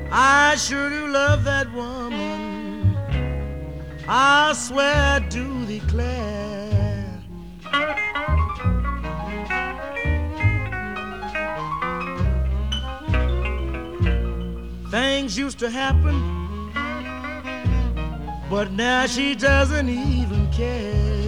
I sure do love that woman. I swear I do declare. Things used to happen, but now she doesn't even care.